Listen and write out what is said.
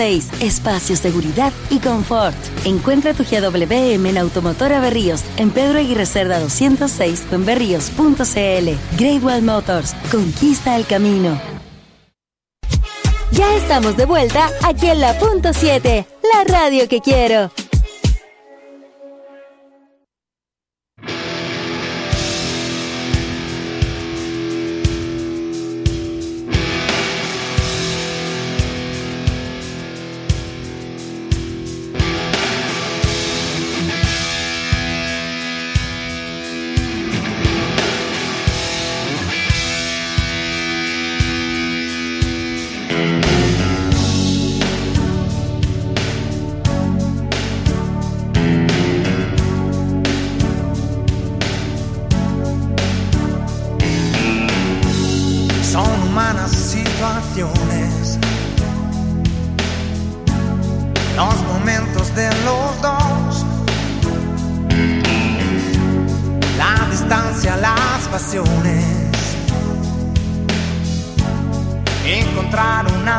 206. Espacio, seguridad y confort. Encuentra tu GWM en Automotora Berríos, en Pedro Aguirre Cerda 206 o en berríos.cl. Great Wall Motors, conquista el camino. Ya estamos de vuelta aquí en la Punto 7, la radio que quiero. Los momentos de los dos, la distancia, las pasiones, encontrar una